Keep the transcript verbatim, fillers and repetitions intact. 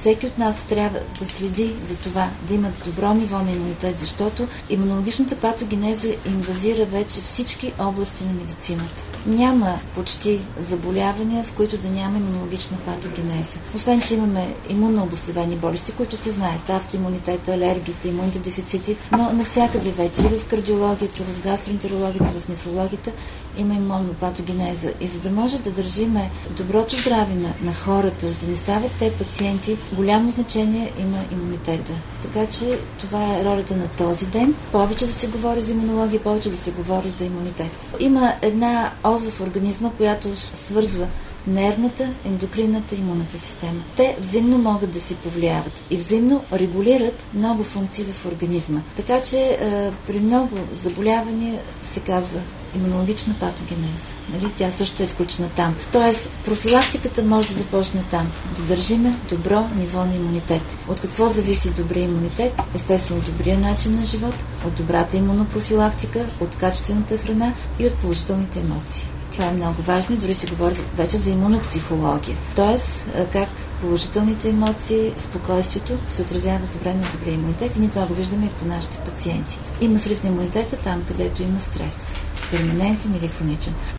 всеки от нас трябва да следи за това, да има добро ниво на имунитет, защото имунологичната патогенеза инвазира вече всички области на медицината. Няма почти заболявания, в които да няма имунологична патогенеза. Освен, че имаме имунно обусловени болести, които се знаят, автоимунитета, алергиите, имунните дефицити, но навсякъде вече и в кардиологията, в гастроентерологията, в нефрологията има имунна патогенеза. И за да може да държиме доброто здраве на, на хората, за да не стават те пациенти, голямо значение има имунитета. Така че това е ролята на този ден. Повече да се говори за имунология, повече да се говори за имунитет. Има една ос в организма, която свързва нервната, ендокринната и имунната система. Те взаимно могат да си повлияват и взаимно регулират много функции в организма. Така че е, при много заболявания се казва имунологична патогенеза. Нали? Тя също е включена там. Тоест, профилактиката може да започне там. Да държиме добро ниво на имунитет. От какво зависи добрия имунитет? Естествено, добрия начин на живот, от добрата имунопрофилактика, от качествената храна и от положителните емоции. Това е много важно и дори се говори вече за имунопсихология. Тоест, как положителните емоции, спокойствието се отразяват добре на добрия имунитет и ние това го виждаме и по нашите пациенти. Има срив на имунитета там, където има стрес. Перманентен или хроничен.